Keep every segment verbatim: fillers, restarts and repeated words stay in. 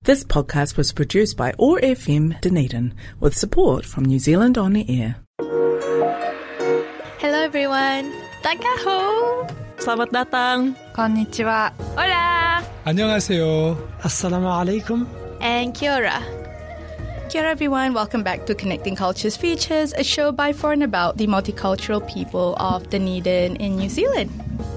This podcast was produced by O A R F M Dunedin with support from New Zealand On Air. Hello everyone. Takaho. Selamat datang. Konnichiwa. Hola. 안녕하세요. Assalamu alaikum. And kia ora. Kia ora everyone. Welcome back to Connecting Cultures Features, a show by, for and about the multicultural people of Dunedin in New Zealand.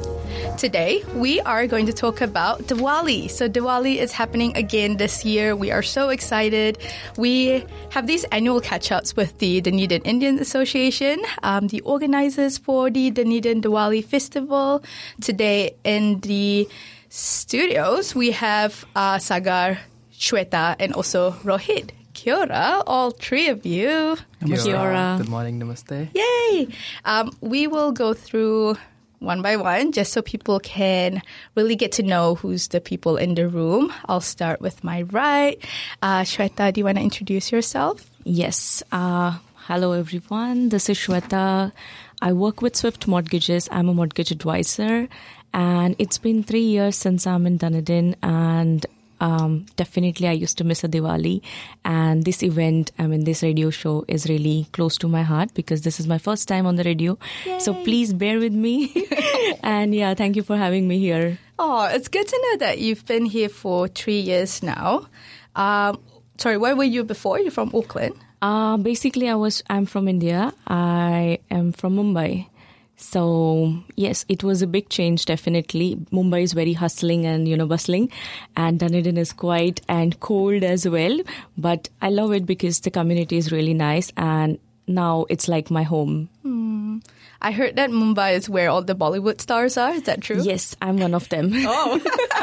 Today, we are going to talk about Diwali. So Diwali is happening again this year. We are so excited. We have these annual catch-ups with the Dunedin Indian Association, um, the organizers for the Dunedin Diwali Festival. Today in the studios, we have uh, Sagar, Shweta, and also Rohit. Kia ora, all three of you. Namaste. Kia ora. Good morning, namaste. Yay! Um, we will go through one by one, just so people can really get to know who's the people in the room. I'll start with my right. Uh, Shweta, do you want to introduce yourself? Yes. Uh, hello, everyone. This is Shweta. I work with Swift Mortgages. I'm a mortgage advisor. And it's been three years since I'm in Dunedin. And um, definitely I used to miss a Diwali. And this event, I mean, this radio show is really close to my heart because this is my first time on the radio. Yay. So please bear with me. And yeah, thank you for having me here. Oh, it's good to know that you've been here for three years now. Um, sorry, where were you before? You're from Auckland? Uh, basically, I was, I'm from India. I am from Mumbai. So, yes, it was a big change, definitely. Mumbai is very hustling and, you know, bustling. And Dunedin is quiet and cold as well. But I love it because the community is really nice. And now it's like my home. Hmm. I heard that Mumbai is where all the Bollywood stars are. Is that true? Yes, I'm one of them. Oh.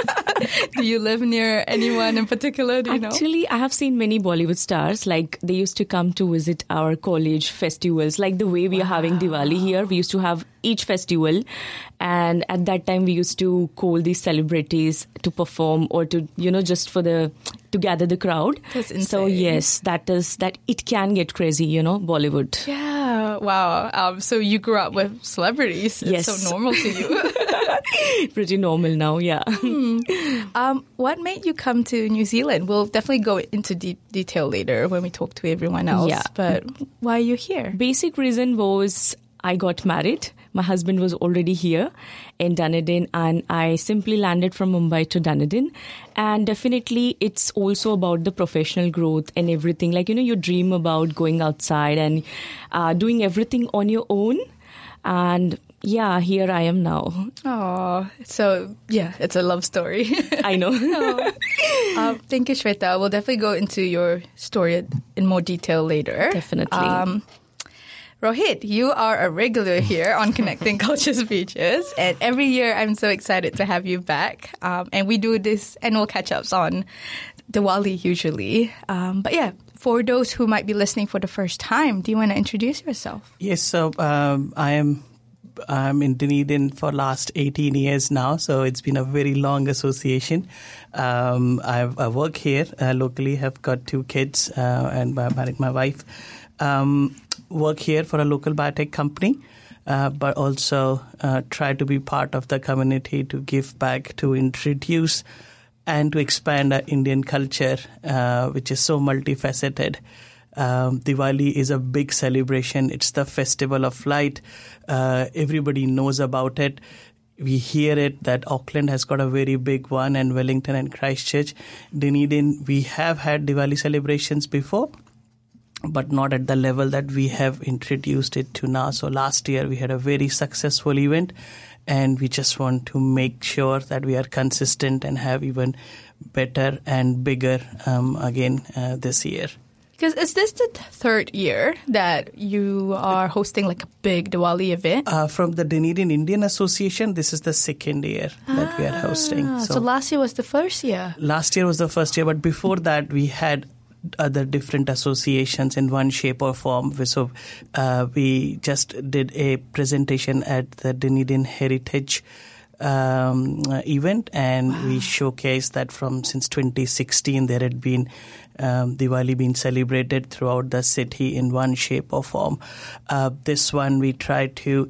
Do you live near anyone in particular? Do you Actually, know? I have seen many Bollywood stars. Like, they used to come to visit our college festivals. Like the way we wow. are having Diwali here, we used to have each festival. And at that time, we used to call these celebrities to perform or to, you know, just for the, to gather the crowd. That's insane. So, yes, that is, that it can get crazy, you know, Bollywood. Yeah. Wow. Um, so you grew up with celebrities. It's yes. so normal to you. Pretty normal now, yeah. Hmm. Um, what made you come to New Zealand? We'll definitely go into deep detail later when we talk to everyone else. Yeah. But why are you here? Basic reason was I got married. My husband was already here in Dunedin and I simply landed from Mumbai to Dunedin. And definitely it's also about the professional growth and everything. Like, you know, you dream about going outside and uh, doing everything on your own. And yeah, here I am now. Oh, so yeah, it's a love story. I know. Oh. uh, thank you, Shweta. We'll definitely go into your story in more detail later. Definitely. Um, Rohit, you are a regular here on Connecting Cultures Features, and every year I'm so excited to have you back. Um, and we do this annual catch-ups on Diwali usually. Um, but yeah, for those who might be listening for the first time, do you want to introduce yourself? Yes, so um, I am I'm in Dunedin for last eighteen years now, so it's been a very long association. Um, I've, I work here uh, locally, have got two kids, uh, and I married my wife. Um, work here for a local biotech company, uh, but also uh, try to be part of the community to give back, to introduce and to expand our Indian culture, uh, which is so multifaceted. Um, Diwali is a big celebration. It's the festival of light. Uh, everybody knows about it. We hear it that Auckland has got a very big one, and Wellington and Christchurch. Dunedin, we have had Diwali celebrations before, but not at the level that we have introduced it to now. So last year we had a very successful event, and we just want to make sure that we are consistent and have even better and bigger um, again uh, this year. Because is this the th- third year that you are hosting like a big Diwali event? Uh, from the Dunedin Indian Association, this is the second year ah, that we are hosting. So, so last year was the first year? Last year was the first year, but before that we had other different associations in one shape or form. So uh, we just did a presentation at the Dunedin Heritage um, event, and wow. we showcased that from since twenty sixteen there had been um, Diwali being celebrated throughout the city in one shape or form. Uh, this one we tried to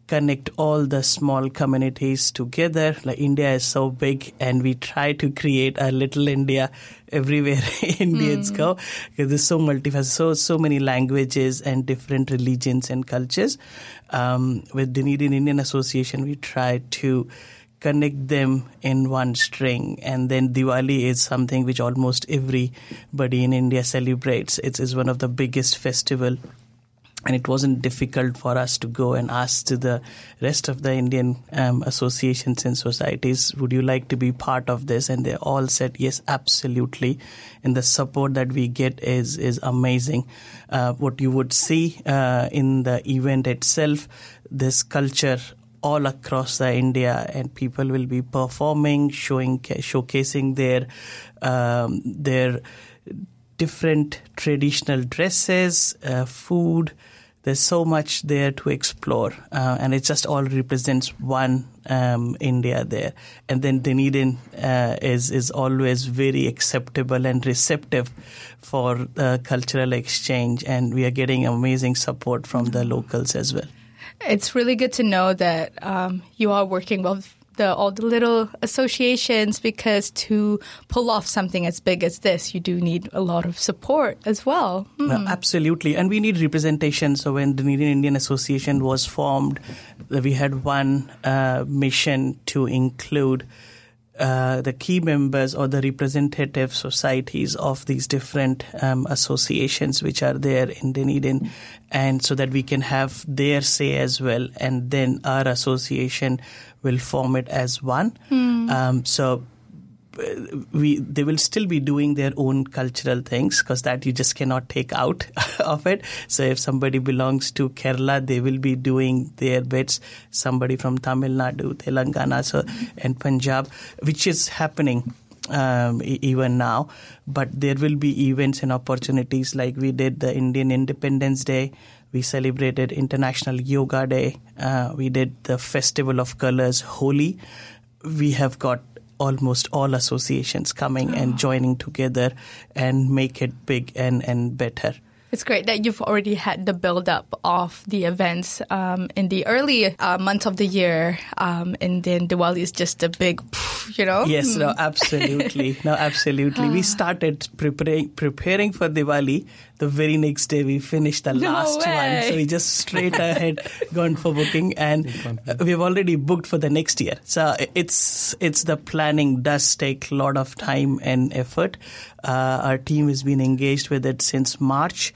connect all the small communities together. Like India is so big, and we try to create a little India everywhere Indians mm. go, because there's so multifaceted, so so many languages and different religions and cultures. Um, with Dunedin Indian Association, we try to connect them in one string. And then Diwali is something which almost everybody in India celebrates. It is one of the biggest festival. And it wasn't difficult for us to go and ask to the rest of the Indian um, associations and societies, would you like to be part of this? And they all said, yes, absolutely. And the support that we get is is amazing. Uh, what you would see uh, in the event itself, this culture all across the India, and people will be performing, showing, showcasing their um, their different traditional dresses, uh, food. There's so much there to explore, uh, and it just all represents one um, India there. And then Dunedin uh, is is always very acceptable and receptive for uh, cultural exchange, and we are getting amazing support from the locals as well. It's really good to know that um, you are working with the, all the little associations, because to pull off something as big as this, you do need a lot of support as well. Hmm. No, absolutely. And we need representation. So when the Dunedin Indian Association was formed, we had one uh, mission to include Uh, the key members or the representative societies of these different um, associations which are there in Dunedin, and so that we can have their say as well, and then our association will form it as one. Mm. Um, so we they will still be doing their own cultural things, because that you just cannot take out of it. So if somebody belongs to Kerala, they will be doing their bits. Somebody from Tamil Nadu, Telangana, so and Punjab, which is happening um, e- even now. But there will be events and opportunities, like we did the Indian Independence Day. We celebrated International Yoga Day. Uh, we did the Festival of Colors, Holi. We have got almost all associations coming oh. and joining together and make it big and, and better. It's great that you've already had the build-up of the events um, in the early uh, months of the year, um, and then Diwali is just a big, you know? Yes, no, absolutely. No, absolutely. We started preparing preparing for Diwali. The very next day, we finished the no last way. one. So we just straight ahead gone for booking, and we've already booked for the next year. So it's it's the planning does take a lot of time and effort. Uh, our team has been engaged with it since March,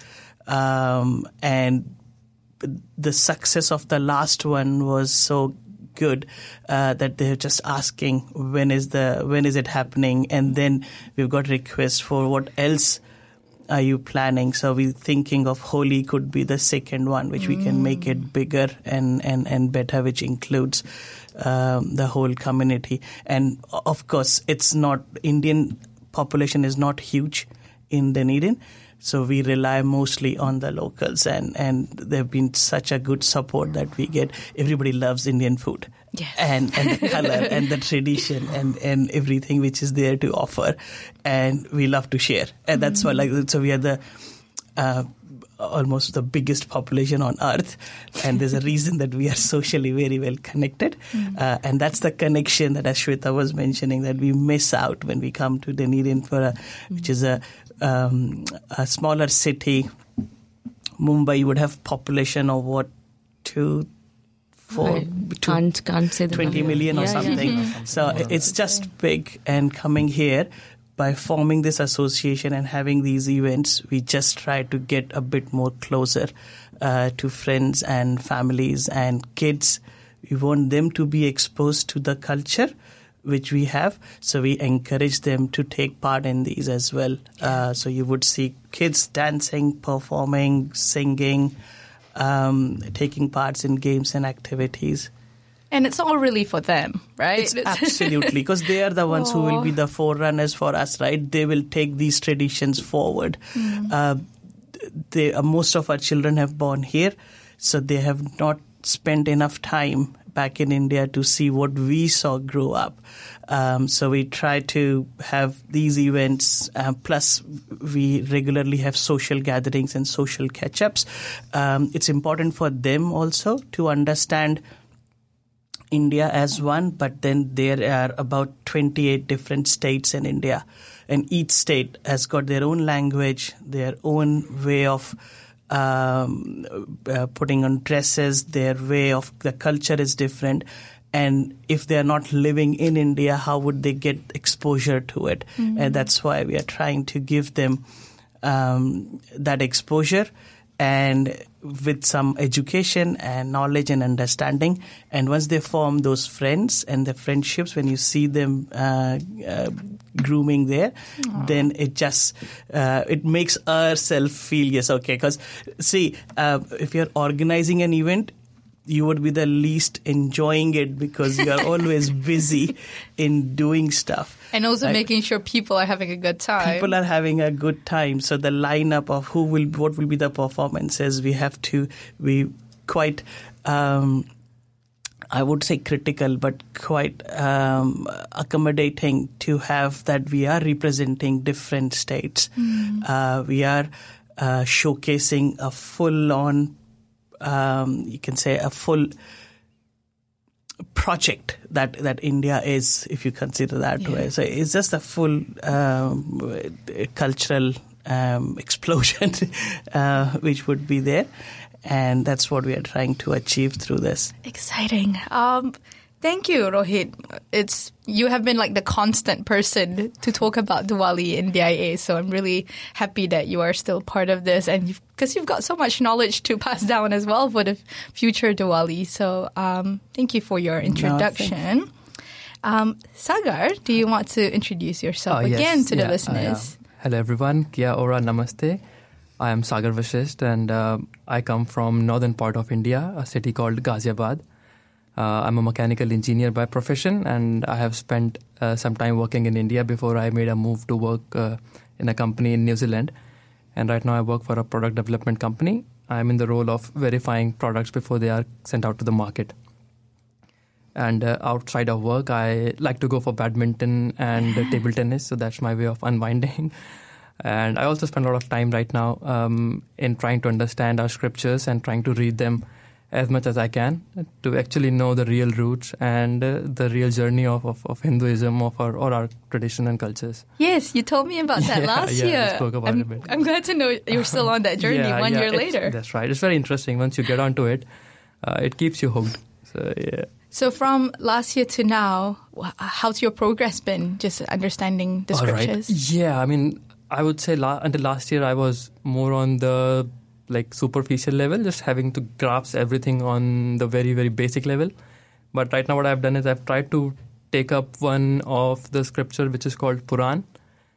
um, and the success of the last one was so good uh, that they're just asking when is the when is it happening, and then we've got requests for what else are you planning. So we're thinking of Holi could be the second one, which mm. we can make it bigger and, and, and better, which includes um, the whole community. And of course, it's not Indian population is not huge in Dunedin. So we rely mostly on the locals, and, and they've been such a good support that we get. Everybody loves Indian food. Yes. And, and the color and the tradition and, and everything which is there to offer. And we love to share. And that's mm-hmm. why, like, so we are the uh, almost the biggest population on earth. And there's a reason that we are socially very well connected. Mm-hmm. Uh, and that's the connection that Ashweta was mentioning, that we miss out when we come to Dunedin, for a, mm-hmm. which is a, um, a smaller city. Mumbai would have population of what, two, four, can't, can't say the twenty number. million or yeah, something. Yeah. So it's just big, and coming here, by forming this association and having these events, we just try to get a bit more closer uh, to friends and families and kids. We want them to be exposed to the culture which we have, so we encourage them to take part in these as well. Uh, so you would see kids dancing, performing, singing, um, taking parts in games and activities. And it's all really for them, right? It's absolutely, because they are the ones Aww. who will be the forerunners for us, right? They will take these traditions forward. Mm. Uh, they, uh, most of our children have born here, so they have not spent enough time back in India to see what we saw grow up. Um, so we try to have these events, uh, plus we regularly have social gatherings and social catch-ups. Um, it's important for them also to understand India as one, but then there are about twenty-eight different states in India. And each state has got their own language, their own way of um, uh, putting on dresses, their way of the culture is different. And if they're not living in India, how would they get exposure to it? Mm-hmm. And that's why we are trying to give them um, that exposure, and with some education and knowledge and understanding. And once they form those friends and the friendships, when you see them uh, uh, grooming there, Aww. then it just, uh, it makes ourselves feel, yes, okay. Because see, uh, if you're organizing an event, you would be the least enjoying it because you are always busy in doing stuff. And also like, making sure people are having a good time. People are having a good time. So the lineup of who will, what will be the performances, we have to be quite, um, I would say critical, but quite um, accommodating to have that we are representing different states. Mm. Uh, we are uh, showcasing a full-on Um, you can say a full project that, that India is, if you consider that yeah. way. So it's just a full um, cultural um, explosion uh, which would be there. And that's what we are trying to achieve through this. Exciting. Um, thank you, Rohit. It's you have been like the constant person to talk about Diwali in D I A, so I'm really happy that you are still part of this, and because you've, you've got so much knowledge to pass down as well for the future Diwali. So um, thank you for your introduction. No, um, Sagar, do you want to introduce yourself uh, again yes, to yeah, the listeners? Uh, hello everyone, Kia Ora Namaste. I am Sagar Vashisht, and uh, I come from northern part of India, a city called Ghaziabad. Uh, I'm a mechanical engineer by profession, and I have spent uh, some time working in India before I made a move to work uh, in a company in New Zealand. And right now I work for a product development company. I'm in the role of verifying products before they are sent out to the market. And uh, outside of work, I like to go for badminton and uh, table tennis, so that's my way of unwinding. And I also spend a lot of time right now um, in trying to understand our scriptures and trying to read them as much as I can to actually know the real roots and uh, the real journey of, of, of Hinduism of our, or our tradition and cultures. Yes, you told me about that yeah, last yeah, year. I spoke about I'm, it a bit. I'm glad to know you're still on that journey yeah, one yeah, year later. That's right. It's very interesting. Once you get onto it, uh, it keeps you hooked. So, yeah. So from last year to now, how's your progress been, just understanding the scriptures? Right. Yeah, I mean, I would say la- until last year I was more on the like superficial level, just having to grasp everything on the very, very basic level. But right now what I've done is I've tried to take up one of the scripture which is called Puran.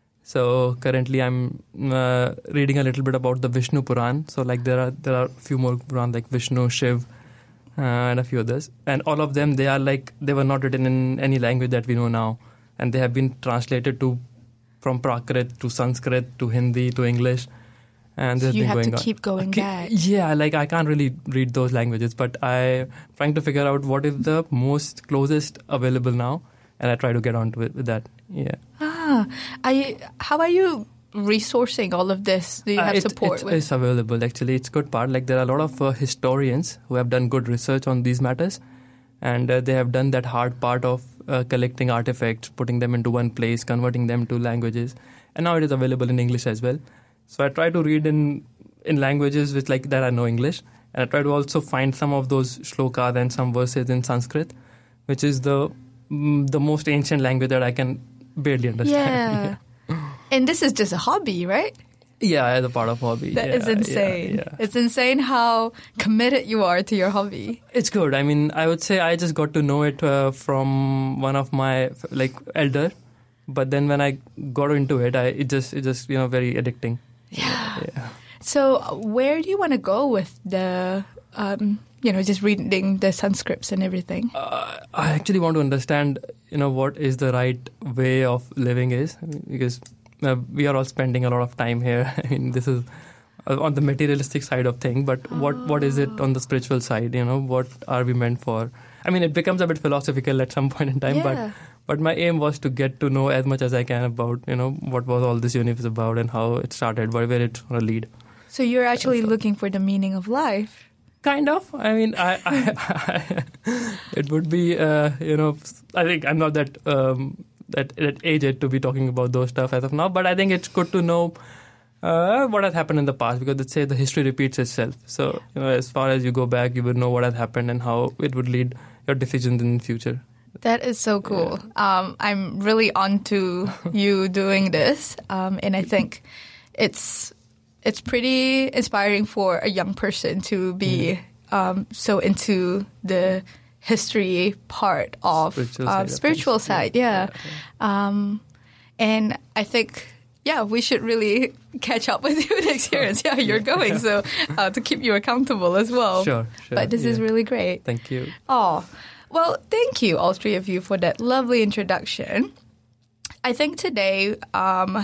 So currently I'm uh, reading a little bit about the Vishnu Puran. So like there are there are a few more Puran like Vishnu, Shiv, uh, and a few others. And all of them, they are like, they were not written in any language that we know now. And they have been translated to from Prakrit to Sanskrit to Hindi to English. And so you have going to on. keep going okay. back. Yeah, like I can't really read those languages, but I'm trying to figure out what is the most closest available now, and I try to get on to it with that. Yeah. Ah, I, how are you resourcing all of this? Do you have uh, it, support? It, with? It's available, actually. It's good part. Like there are a lot of uh, historians who have done good research on these matters, and uh, they have done that hard part of uh, collecting artifacts, putting them into one place, converting them to languages, and now it is available in English as well. So I try to read in in languages which like that I know English, and I try to also find some of those shlokas and some verses in Sanskrit, which is the mm, the most ancient language that I can barely understand. Yeah. yeah. And this is just a hobby, right? Yeah, as a part of hobby. That yeah, is insane. Yeah, yeah. It's insane how committed you are to your hobby. It's good. I mean, I would say I just got to know it uh, from one of my like elder, but then when I got into it, I it just it just you know very addicting. Yeah. yeah. So where do you want to go with the, um, you know, just reading the Sanskrits and everything? Uh, I actually want to understand, you know, what is the right way of living is, because uh, we are all spending a lot of time here. I mean, this is on the materialistic side of things, but oh. what what is it on the spiritual side? You know, what are we meant for? I mean, it becomes a bit philosophical at some point in time, yeah. but... But my aim was to get to know as much as I can about, you know, what was all this universe about and how it started, where, where it's going to lead. So you're actually so, looking for the meaning of life? kind of. I mean, I, I, I it would be, uh, you know, I think I'm not that um, that that aged to be talking about those stuff as of now. But I think it's good to know uh, what has happened in the past, because they say the history repeats itself. So you know, as far as you go back, you would know what has happened and how it would lead your decisions in the future. That is so cool. Yeah. Um, I'm really on to you doing this. Um, and I think it's it's pretty inspiring for a young person to be mm. um, so into the history part of spiritual uh, side, spiritual side yeah. yeah, yeah. Um, and I think, yeah, we should really catch up with you next year. Yeah, you're going, so uh, to keep you accountable as well. Sure, sure. But this yeah. is really great. Thank you. Oh, well, thank you, all three of you, for that lovely introduction. I think today, um,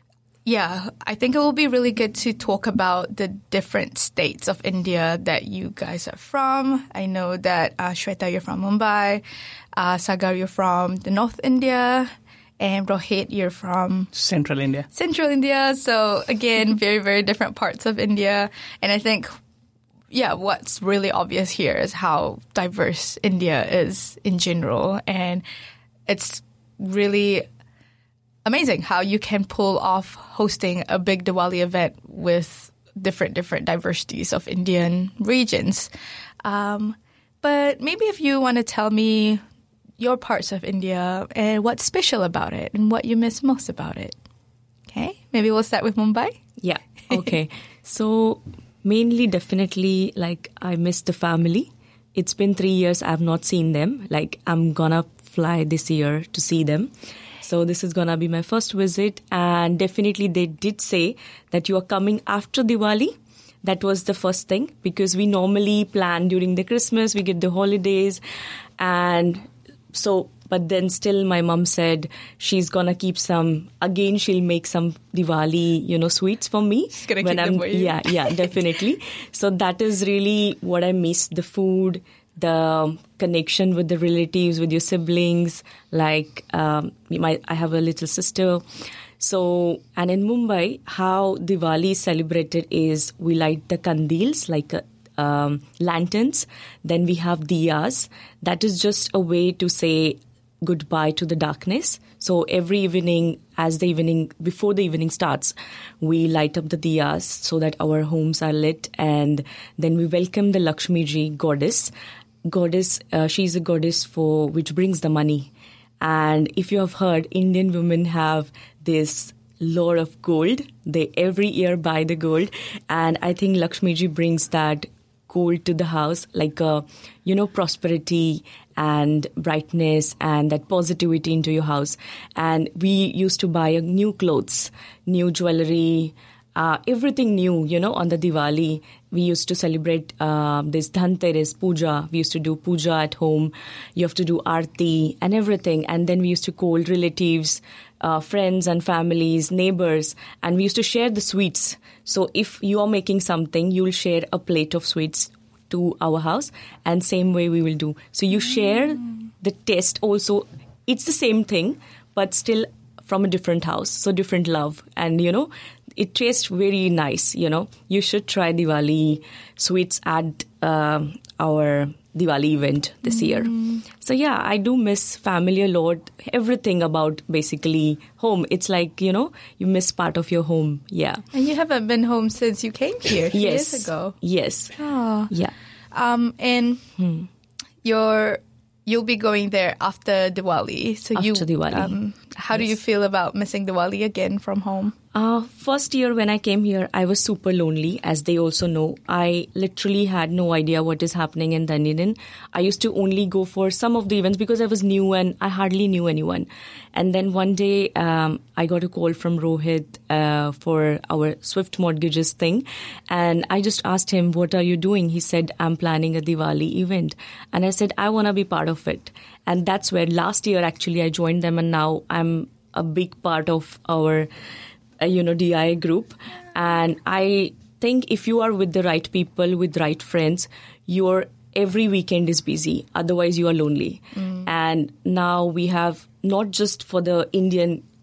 yeah, I think it will be really good to talk about the different states of India that you guys are from. I know that uh, Shweta, you're from Mumbai, uh, Sagar, you're from the North India, and Rohit, you're from Central India. Central India. So again, very, very different parts of India. And I think, yeah, what's really obvious here is how diverse India is in general. And it's really amazing how you can pull off hosting a big Diwali event with different, different diversities of Indian regions. Um, but maybe if you want to tell me your parts of India and what's special about it and what you miss most about it. Okay, maybe we'll start with Mumbai. Yeah, okay. So mainly, definitely, like, I miss the family. It's been three years I've not seen them. Like, I'm gonna fly this year to see them. So this is gonna be my first visit. And definitely they did say that you are coming after Diwali. That was the first thing, because we normally plan during the Christmas, we get the holidays. And so, but then still my mom said she's going to keep some, again, she'll make some Diwali, you know, sweets for me. She's going to keep them for you. Yeah, yeah, definitely. So that is really what I miss, the food, the connection with the relatives, with your siblings. Like, um, my, I have a little sister. So, and in Mumbai, how Diwali is celebrated is we light the kandils, like a Um, lanterns. Then we have diyas. That is just a way to say goodbye to the darkness. So every evening, as the evening, before the evening starts, we light up the diyas so that our homes are lit. And then we welcome the Lakshmi Ji goddess. Goddess, uh, she's a goddess for which brings the money. And if you have heard, Indian women have this lot of gold. They every year buy the gold. And I think Lakshmi Ji brings that gold to the house, like a, you know, prosperity and brightness and that positivity into your house. And we used to buy new clothes, new jewelry, uh, everything new, you know, on the Diwali. We used to celebrate uh, this Dhanteras, puja. We used to do puja at home. You have to do aarti and everything. And then we used to call relatives, uh, friends and families, neighbors, and we used to share the sweets. So if you are making something, you'll share a plate of sweets to our house, and same way we will do. So you share the taste also. It's the same thing, but still from a different house. So different love. And, you know, it tastes very nice, you know. You should try Diwali sweets at uh, our Diwali event this mm. year. So yeah, I do miss family a lot. Everything about basically home. It's like, you know, you miss part of your home. Yeah. And you haven't been home since you came here yes. years ago. Yes. Oh. Yeah. Um, and hmm. you're, you'll be going there after Diwali. So after you, Diwali. Um, how yes. do you feel about missing Diwali again from home? Uh, first year when I came here, I was super lonely, as they also know. I literally had no idea what is happening in Dunedin. I used to only go for some of the events because I was new and I hardly knew anyone. And then one day um, I got a call from Rohit uh, for our Swift Mortgages thing. And I just asked him, what are you doing? He said, I'm planning a Diwali event. And I said, I want to be part of it. And that's where last year actually I joined them, and now I'm a big part of our Uh, you know, D I A group. And I think if you are with the right people, with right friends, your every weekend is busy. Otherwise, you are lonely. Mm. And now we have not just for the Indian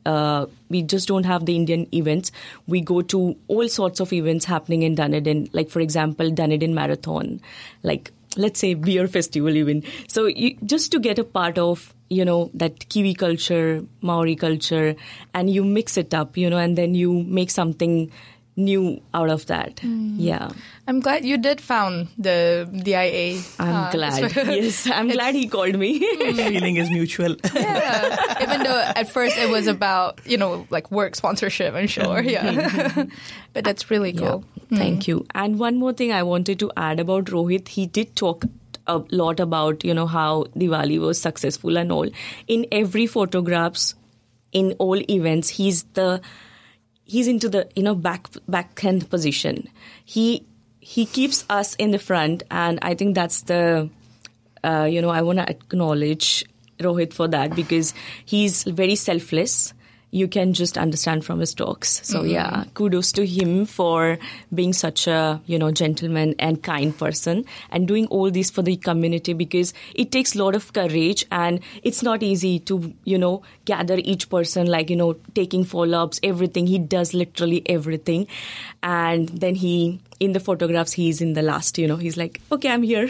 uh, we just don't have the Indian events. We go to all sorts of events happening in Dunedin, like, for example, Dunedin Marathon, like, let's say, beer festival even. So you, just to get a part of, you know, that Kiwi culture, Maori culture, and you mix it up, you know, and then you make something new out of that. Mm. Yeah. I'm glad you did found the D I A. I'm uh, glad. Yes, I'm glad he called me. The feeling is mutual. Yeah. Even though at first it was about, you know, like work sponsorship, I'm sure. Yeah. But that's really cool. Yeah. Mm. Thank you. And one more thing I wanted to add about Rohit. He did talk a lot about, you know, how Diwali was successful and all. In every photographs, in all events, he's the he's into the, you know, back backhand position. He he keeps us in the front, and I think that's the uh, you know, I want to acknowledge Rohit for that, because he's very selfless. You can just understand from his talks. So mm-hmm. yeah, kudos to him for being such a, you know, gentleman and kind person and doing all this for the community, because it takes a lot of courage, and it's not easy to, you know, gather each person, like, you know, taking follow-ups, everything. He does literally everything. And then he, in the photographs, he's in the last, you know, he's like, okay, I'm here.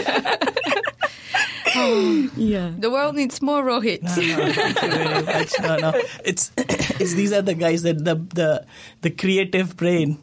Oh, yeah. The world needs more Rohit. No, no, thank you very much. No, no. It's, it's these are the guys that the the the creative brain.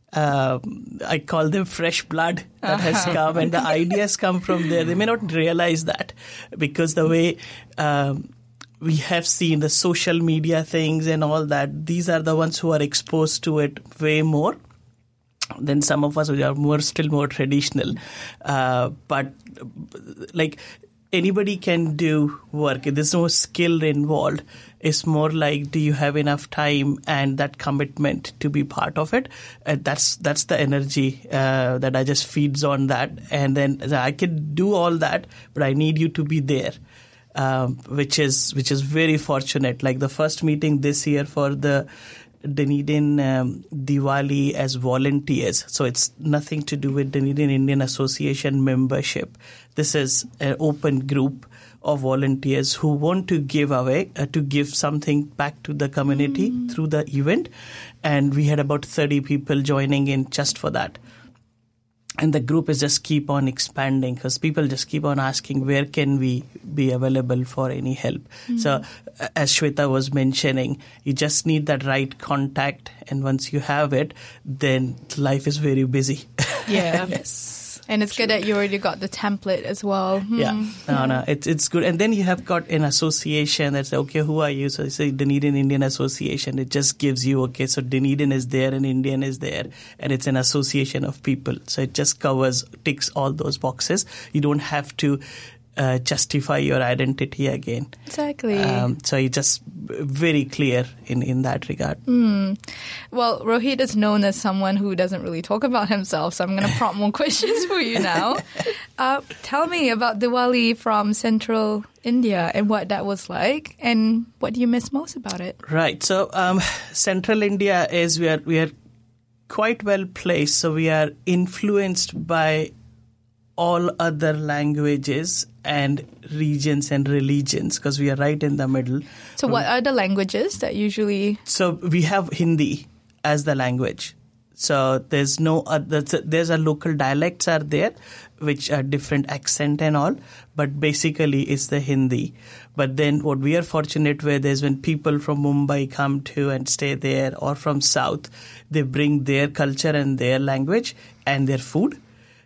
Um, I call them fresh blood that uh-huh. has come, and the ideas come from there. They may not realize that, because the way um, we have seen the social media things and all that, these are the ones who are exposed to it way more than some of us who are more still more traditional. Uh, but like. Anybody can do work. There's no skill involved. It's more like, do you have enough time and that commitment to be part of it? Uh, that's that's the energy uh, that I just feeds on that. And then I can do all that, but I need you to be there, um, which is which is very fortunate. Like the first meeting this year for the Dunedin um, Diwali as volunteers. So it's nothing to do with Dunedin Indian Association membership. This is an open group of volunteers who want to give away, uh, to give something back to the community mm. through the event. And we had about thirty people joining in just for that. And the group is just keep on expanding, because people just keep on asking, where can we be available for any help? Mm. So as Shweta was mentioning, you just need that right contact. And once you have it, then life is very busy. Yeah. Yes. And it's good that you already got the template as well. Hmm. Yeah, no, no, it's it's good. And then you have got an association that's, okay, who are you? So you say Dunedin Indian Association. It just gives you, okay, so Dunedin is there and Indian is there. And it's an association of people. So it just covers, ticks all those boxes. You don't have to uh, justify your identity again. Exactly. Um, so you're just very clear in, in that regard. Mm. Well, Rohit is known as someone who doesn't really talk about himself, so I'm going to prompt more questions for you now. Uh, tell me about Diwali from Central India and what that was like, and what do you miss most about it? Right. So um, Central India is, we are, we are quite well placed, so we are influenced by all other languages and regions and religions, because we are right in the middle. So what are the languages that usually... So we have Hindi as the language. So there's no other, there's a local dialects are there, which are different accent and all, but basically it's the Hindi. But then what we are fortunate with is when people from Mumbai come to and stay there, or from South, they bring their culture and their language and their food.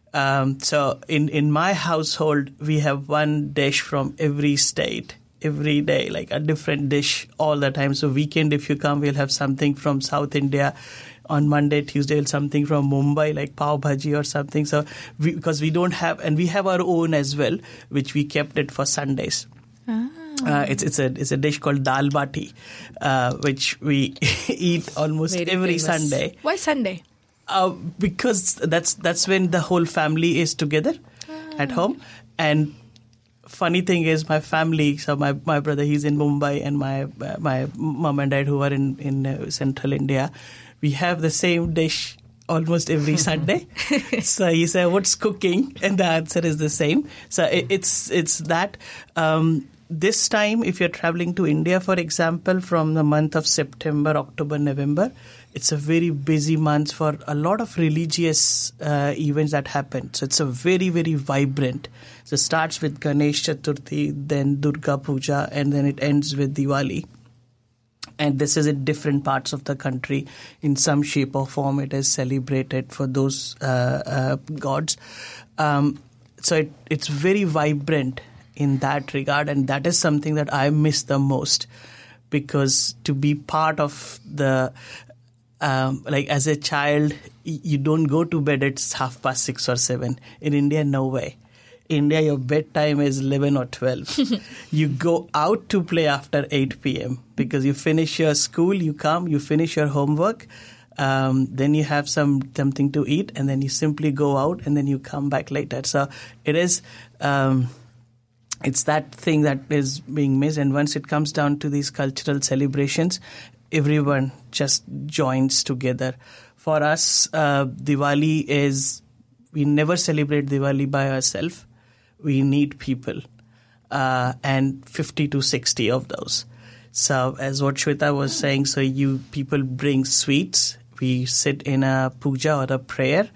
Um, so in, in my household, we have one dish from every state, every day, like a different dish all the time. So weekend, if you come, we'll have something from South India. On Monday, Tuesday, something from Mumbai, like pav bhaji or something. So we, because we don't have, and we have our own as well, which we kept it for Sundays. Ah. Uh, it's it's a it's a dish called dal bati, uh, which we eat almost Very every famous. Sunday. Why Sunday? Uh, because that's that's when the whole family is together ah. at home. And funny thing is, my family, so my, my brother, he's in Mumbai, and my uh, my mom and dad, who are in, in uh, Central India, we have the same dish almost every Sunday. So you say, what's cooking? And the answer is the same. So it, it's it's that. Um, this time, if you're traveling to India, for example, from the month of September, October, November, it's a very busy month for a lot of religious uh, events that happen. So it's a very, very vibrant. So it starts with Ganesh Chaturthi, then Durga Puja, and then it ends with Diwali. And this is in different parts of the country. In some shape or form, it is celebrated for those uh, uh, gods. Um, so it, it's very vibrant in that regard. And that is something that I miss the most. Because to be part of the, um, like as a child, you don't go to bed at half past six or seven. In India, no way. India, your bedtime is eleven or twelve. You go out to play after eight p.m. because you finish your school, you come, you finish your homework, um, then you have some something to eat, and then you simply go out, and then you come back later. So it is, um, it's that thing that is being missed. And once it comes down to these cultural celebrations, everyone just joins together. For us, uh, Diwali is, we never celebrate Diwali by ourselves. We need people, uh, and fifty to sixty of those. So as what Shweta was saying, so you people bring sweets. We sit in a puja or a prayer.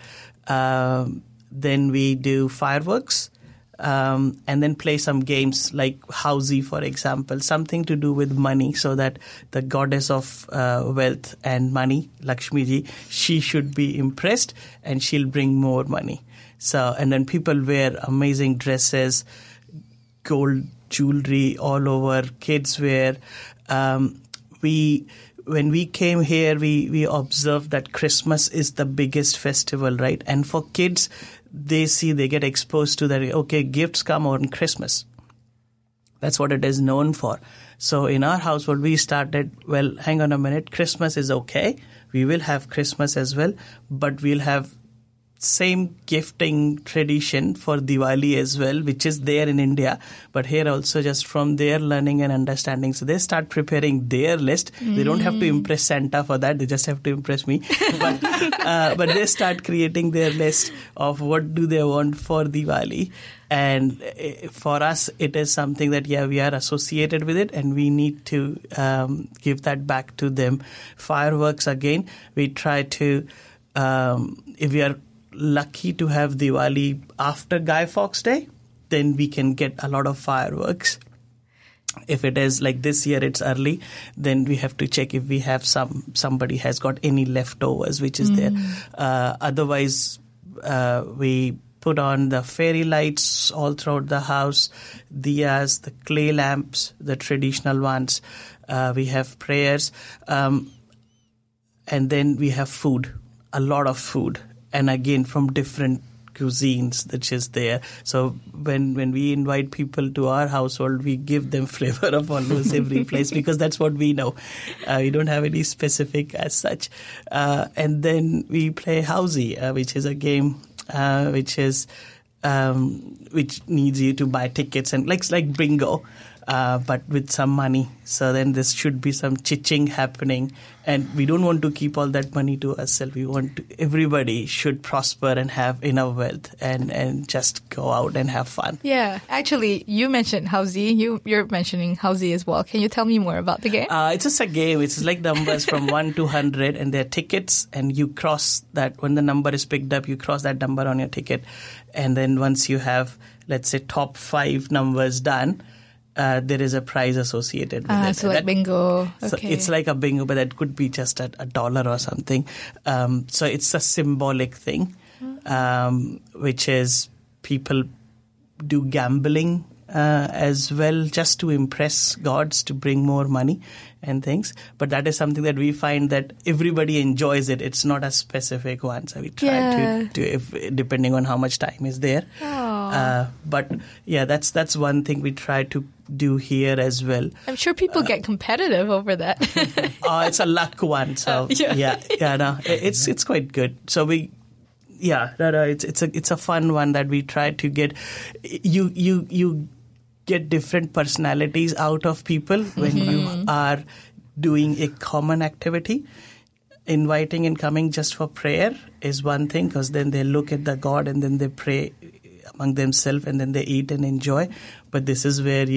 Um, then we do fireworks, um, and then play some games like Housie, for example, something to do with money, so that the goddess of uh, wealth and money, Lakshmi ji, she should be impressed and she'll bring more money. So, and then people wear amazing dresses, gold jewelry all over. Kids wear. Um, we, when we came here, we, we observed that Christmas is the biggest festival, right? And for kids, they see, they get exposed to that. Okay, gifts come on Christmas. That's what it is known for. So in our household, we started, well, hang on a minute. Christmas is okay. We will have Christmas as well, but we'll have same gifting tradition for Diwali as well, which is there in India, but here also just from their learning and understanding. So they start preparing their list. Mm. They don't have to impress Santa for that. They just have to impress me. But, uh, but they start creating their list of what do they want for Diwali. And for us, it is something that, yeah, we are associated with it and we need to um, give that back to them. Fireworks, again, we try to, um, if we are lucky to have Diwali after Guy Fawkes Day, then we can get a lot of fireworks. If it is like this year, it's early, then we have to check if we have some, somebody has got any leftovers, which is mm. there. Uh, otherwise, uh, we put on the fairy lights all throughout the house, diyas, the clay lamps, the traditional ones. Uh, we have prayers. Um, and then we have food, a lot of food. And again, from different cuisines that is there. So when when we invite people to our household, we give them flavor of almost every place because that's what we know. Uh, we don't have any specific as such. Uh, and then we play Housie, uh, which is a game uh, which is um, which needs you to buy tickets and like like bingo. Uh, but with some money. So then there should be some chitching happening. And we don't want to keep all that money to ourselves. We want to, everybody should prosper and have enough wealth and, and just go out and have fun. Yeah. Actually, you mentioned Housie. You, you're mentioning Housie as well. Can you tell me more about the game? Uh, it's just a game. It's like numbers from one to one hundred and they're tickets and you cross that. When the number is picked up, you cross that number on your ticket. And then once you have, let's say, top five numbers done, Uh, there is a prize associated with ah, it. So like that, bingo. Okay. So it's like a bingo, but that could be just a, a dollar or something. Um, so it's a symbolic thing, um, which is people do gambling uh, as well just to impress gods, to bring more money and things. But that is something that we find that everybody enjoys it. It's not a specific one. So we try yeah. to, to if, depending on how much time is there. Uh, but yeah, that's that's one thing we try to do here as well. I'm sure people uh, get competitive over that. Oh, it's a luck one. So yeah, yeah, yeah no, it's it's quite good. So we, yeah, no, no, it's it's a it's a fun one that we try to get. You you you get different personalities out of people when mm-hmm. you are doing a common activity. Inviting and coming just for prayer is one thing, because then they look at the God and then they pray among themselves and then they eat and enjoy. But this is where you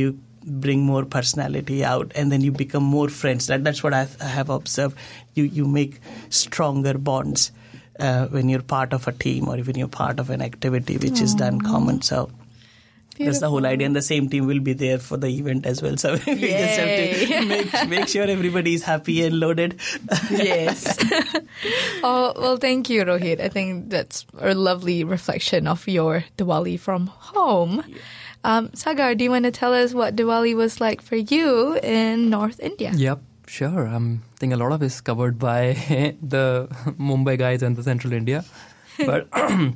bring more personality out, and then you become more friends. That, that's what I, I have observed. You you make stronger bonds uh, when you're part of a team or when you're part of an activity which Aww. Is done common. So Beautiful. That's the whole idea, and the same team will be there for the event as well. So we just have to make, make sure everybody is happy and loaded. Yes. Oh, well, thank you, Rohit. I think that's a lovely reflection of your Diwali from home. Yeah. Um, Sagar, do you want to tell us what Diwali was like for you in North India? Yep, sure. Um, I think a lot of it is covered by the Mumbai guys and the Central India. But uh,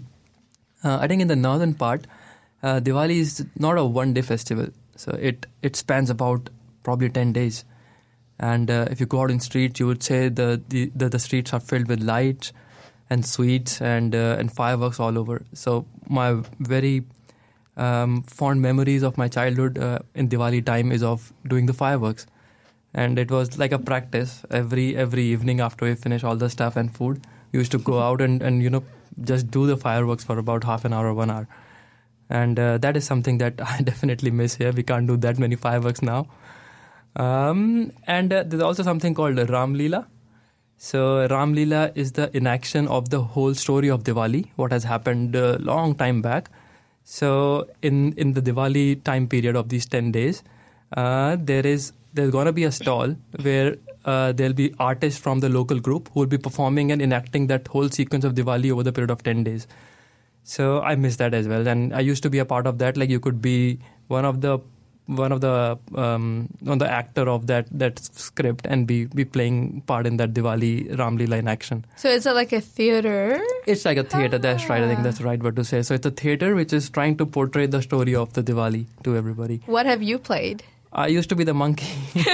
I think in the northern part, Uh, Diwali is not a one-day festival, so it, it spans about probably ten days. And uh, if you go out in streets, you would say the the, the, the streets are filled with lights and sweets and uh, and fireworks all over. So my very um, fond memories of my childhood uh, in Diwali time is of doing the fireworks. And it was like a practice. Every every evening after we finish all the stuff and food, we used to go out and, and you know just do the fireworks for about half an hour or one hour. And uh, that is something that I definitely miss here. We can't do that many fireworks now. Um, and uh, there's also something called Ram Leela. So Ram Leela is the enaction of the whole story of Diwali, what has happened a long time back. So in, in the Diwali time period of these ten days, uh, there is there's going to be a stall where uh, there'll be artists from the local group who will be performing and enacting that whole sequence of Diwali over the period of ten days. So I miss that as well, and I used to be a part of that. Like you could be one of the one of the um, one the actor of that that script and be, be playing part in that Diwali Ram Leela in action. So is it like a theater? It's like a theater. Ah. That's right. I think that's the right word to say. So it's a theater which is trying to portray the story of the Diwali to everybody. What have you played? I used to be the monkey.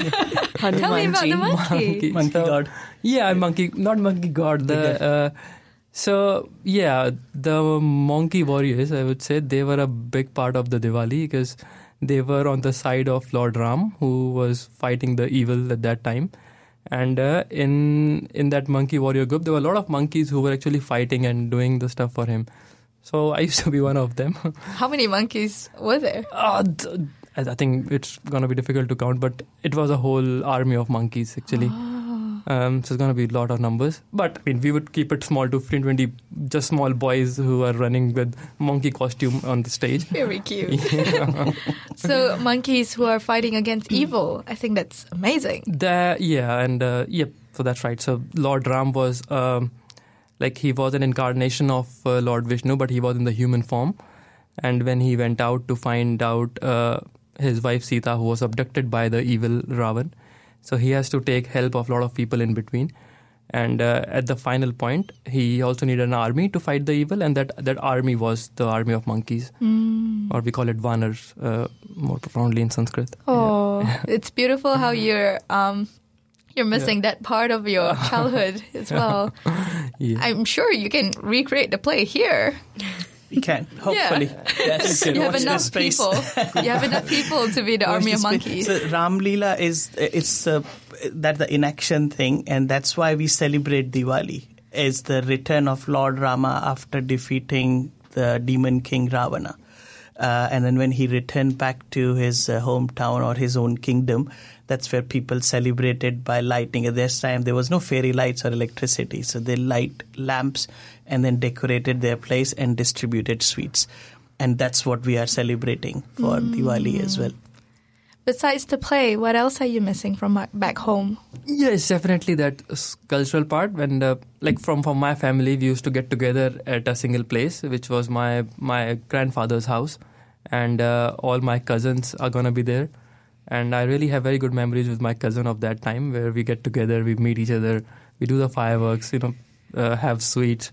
Tell me about the monkey. Monkey, monkey so, god. Yeah, monkey, not monkey god. The uh, So, yeah, the Monkey Warriors, I would say, they were a big part of the Diwali because they were on the side of Lord Ram, who was fighting the evil at that time. And uh, in in that Monkey Warrior group, there were a lot of monkeys who were actually fighting and doing the stuff for him. So I used to be one of them. How many monkeys were there? Uh, th- I think it's going to be difficult to count, but it was a whole army of monkeys, actually. Oh. Um, so it's going to be a lot of numbers. But I mean, we would keep it small to fifteen, twenty, just small boys who are running with monkey costume on the stage. Very cute. Yeah. So monkeys who are fighting against evil. I think that's amazing. The, yeah, and uh, yep, so that's right. So Lord Ram was, um, like he was an incarnation of uh, Lord Vishnu, but he was in the human form. And when he went out to find out uh, his wife Sita, who was abducted by the evil Ravan, so he has to take help of a lot of people in between. And uh, at the final point, he also needed an army to fight the evil. And that, that army was the army of monkeys. Mm. Or we call it Vanars, uh, more profoundly in Sanskrit. Oh, yeah. It's beautiful how you're um, you're missing yeah. that part of your childhood as well. Yeah. I'm sure you can recreate the play here. We can, hopefully. Yeah. Yes. You have enough people. You have enough people to be the army of monkeys. So Ram Leela is it's uh, that the inaction thing, and that's why we celebrate Diwali. Is the return of Lord Rama after defeating the demon king Ravana, uh, and then when he returned back to his uh, hometown or his own kingdom, that's where people celebrated by lighting. At this time, there was no fairy lights or electricity, so they light lamps and then decorated their place and distributed sweets. And that's what we are celebrating for mm. Diwali as well. Besides the play, what else are you missing from back home? Yes, definitely that cultural part. When, uh, like from, from my family, we used to get together at a single place, which was my, my grandfather's house. And uh, all my cousins are going to be there. And I really have very good memories with my cousin of that time, where we get together, we meet each other, we do the fireworks, you know, uh, have sweets.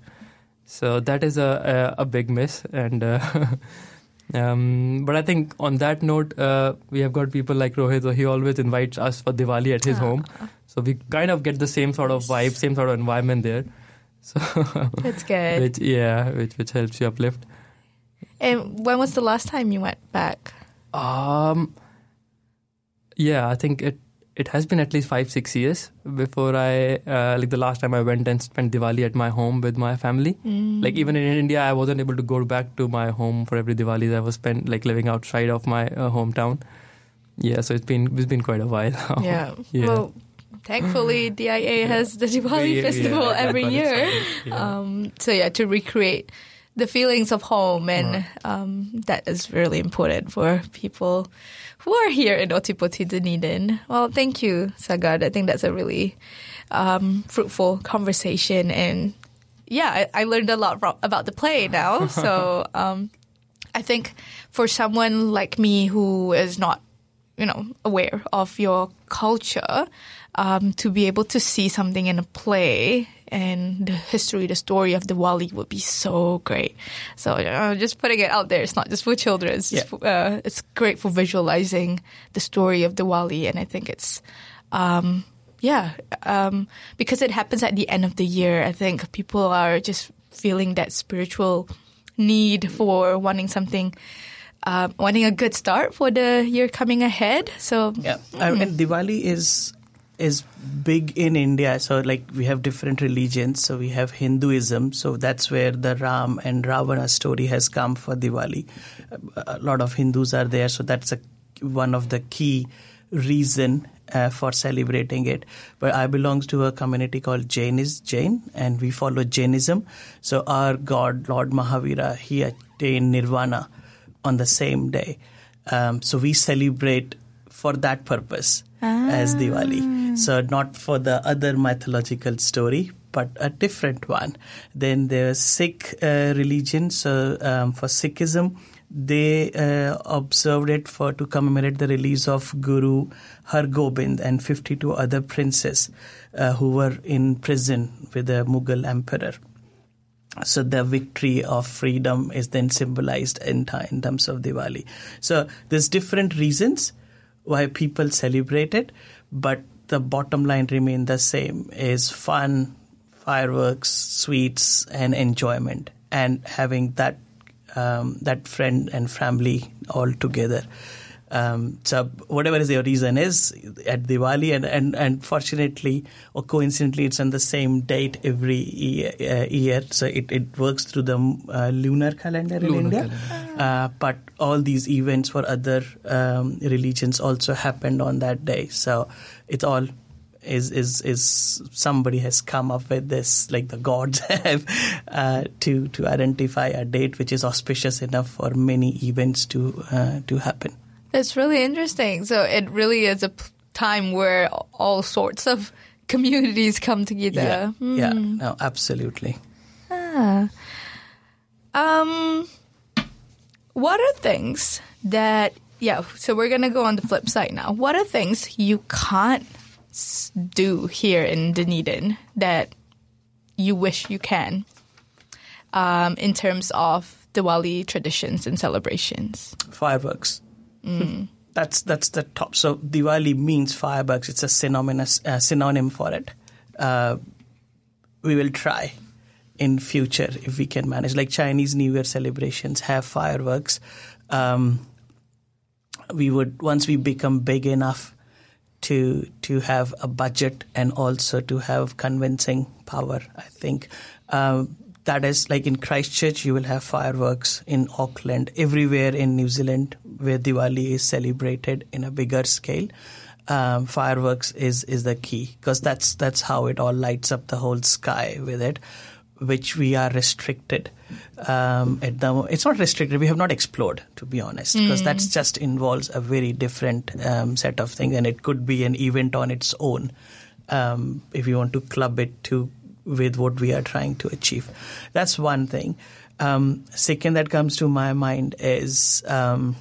So that is a a, a big miss. And uh, um, but I think on that note, uh, we have got people like Rohit. So he always invites us for Diwali at his ah. home. So we kind of get the same sort of vibe, same sort of environment there. So that's good. Which, yeah, which which helps you uplift. And when was the last time you went back? Um. Yeah, I think it, it has been at least five, six years before I, uh, like the last time I went and spent Diwali at my home with my family. Mm. Like even in India, I wasn't able to go back to my home for every Diwali. I was spent like living outside of my uh, hometown. Yeah, so it's been it's been quite a while now. Yeah. yeah. Well, thankfully, D I A yeah. has the Diwali yeah, festival yeah, every year. Yeah. Um, so yeah, to recreate the feelings of home, and right. um, that is really important for people who are here in Otipoti, Dunedin. Well, thank you, Sagar. I think that's a really um, fruitful conversation, and yeah, I, I learned a lot from, about the play now. So um, I think for someone like me who is not, you know, aware of your culture, um, to be able to see something in a play and the history, the story of Diwali would be so great. So you know, just putting it out there, it's not just for children. It's, yeah. just, uh, it's great for visualizing the story of Diwali, and I think it's, um, yeah, um, because it happens at the end of the year. I think people are just feeling that spiritual need for wanting something. Uh, wanting a good start for the year coming ahead. So yeah, mm. and Diwali is is big in India. So like we have different religions. So we have Hinduism. So that's where the Ram and Ravana story has come for Diwali. A lot of Hindus are there. So that's a, one of the key reason uh, for celebrating it. But I belong to a community called Jainis, Jain, and we follow Jainism. So our God, Lord Mahavira, he attained Nirvana on the same day. Um, so we celebrate for that purpose ah. as Diwali. So not for the other mythological story, but a different one. Then there's Sikh uh, religion. So um, for Sikhism, they uh, observed it for to commemorate the release of Guru Har Gobind and fifty-two other princes uh, who were in prison with the Mughal emperor. So the victory of freedom is then symbolized in, in terms of Diwali. So there's different reasons why people celebrate it, but the bottom line remains the same, is fun, fireworks, sweets, and enjoyment, and having that um, that friend and family all together. Um, so whatever is your reason is at Diwali, and, and, and fortunately or coincidentally, it's on the same date every year. Uh, year. So it, it works through the uh, lunar calendar in lunar India. Calendar. Uh, but all these events for other um, religions also happened on that day. So it all is is is somebody has come up with this, like the gods have, uh, to to identify a date which is auspicious enough for many events to uh, to happen. It's really interesting. So it really is a p- time where all sorts of communities come together. Yeah, mm. yeah, no, absolutely. Ah. Um, what are things that, yeah, so we're going to go on the flip side now. What are things you can't do here in Dunedin that you wish you can um, in terms of Diwali traditions and celebrations? Fireworks. Mm. That's that's the top. So Diwali means fireworks. It's a synonym, uh, synonym for it. Uh, we will try in future if we can manage. Like Chinese New Year celebrations have fireworks. Um, we would, once we become big enough to to have a budget and also to have convincing power, I think. Um, That is, like in Christchurch, you will have fireworks. In Auckland, everywhere in New Zealand where Diwali is celebrated in a bigger scale, um, fireworks is, is the key, because that's that's how it all lights up the whole sky with it, which we are restricted. Um, at the, it's not restricted. We have not explored, to be honest, because mm. that just involves a very different um, set of things, and it could be an event on its own um, if you want to club it to with what we are trying to achieve. That's one thing. Um, second that comes to my mind is um,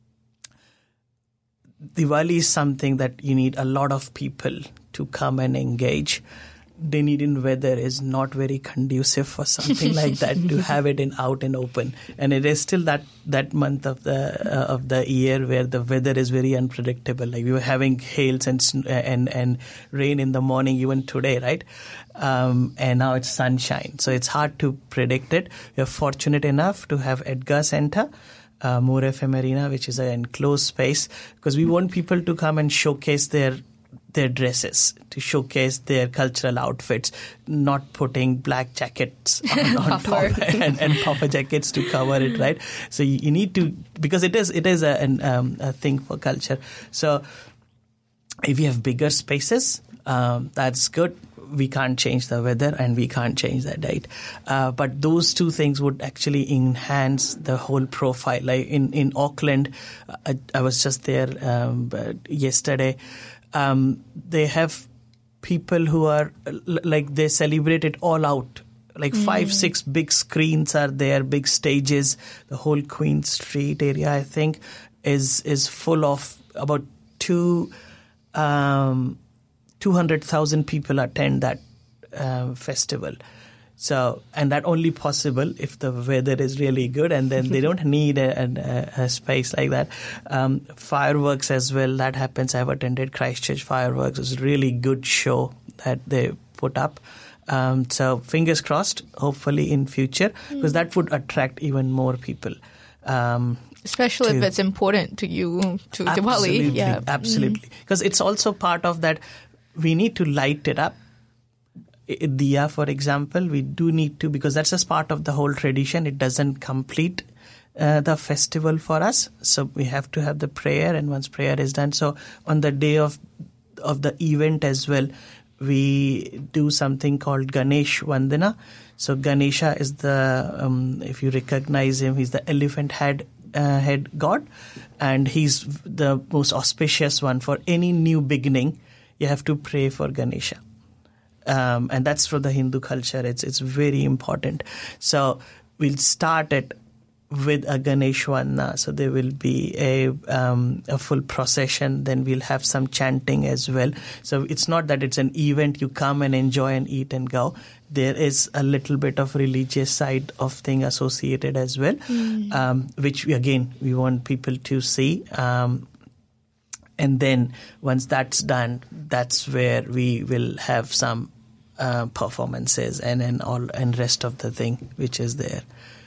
Diwali is something that you need a lot of people to come and engage. Dunedin weather is not very conducive for something like that, to have it in out and open, and it is still that that month of the uh, of the year where the weather is very unpredictable. Like we were having hails and and and rain in the morning even today, right? Um, and now it's sunshine, so it's hard to predict it. We are fortunate enough to have Edgar Center, uh, More F M Arena, which is an enclosed space, because we want people to come and showcase their their dresses, to showcase their cultural outfits, not putting black jackets on, on top and, and puffer jackets to cover it, right? So you, you need to, because it is it is a, an, um, a thing for culture. So if you have bigger spaces, um, that's good. We can't change the weather and we can't change the date. Uh, but those two things would actually enhance the whole profile. Like in, in Auckland, I, I was just there um, yesterday. Um, they have people who are like, they celebrate it all out. Like mm. five, six big screens are there, big stages. The whole Queen Street area, I think, is is full of about two... Um, two hundred thousand people attend that uh, festival. So, and that only possible if the weather is really good, and then they don't need a, a, a space like that. Um, fireworks as well, that happens. I've attended Christchurch fireworks. It's a really good show that they put up. Um, so fingers crossed, hopefully in future, because mm. that would attract even more people. Um, Especially to, if it's important to you, to absolutely, Diwali. Yeah. Absolutely. Because mm. it's also part of that. We need to light it up. Diya, for example, we do need to, because that's just part of the whole tradition. It doesn't complete uh, the festival for us. So we have to have the prayer, and once prayer is done. So on the day of of the event as well, we do something called Ganesh Vandana. So Ganesha is the, um, if you recognize him, he's the elephant head uh, head god, and he's the most auspicious one for any new beginning. You have to pray for Ganesha. Um, and that's for the Hindu culture. It's it's very important. So we'll start it with a Ganesh Vandana. So there will be a um, a full procession. Then we'll have some chanting as well. So it's not that it's an event. You come and enjoy and eat and go. There is a little bit of religious side of thing associated as well, mm. um, which we, again, we want people to see. Um, and then once that's done, that's where we will have some uh, performances and, and all and rest of the thing which is there.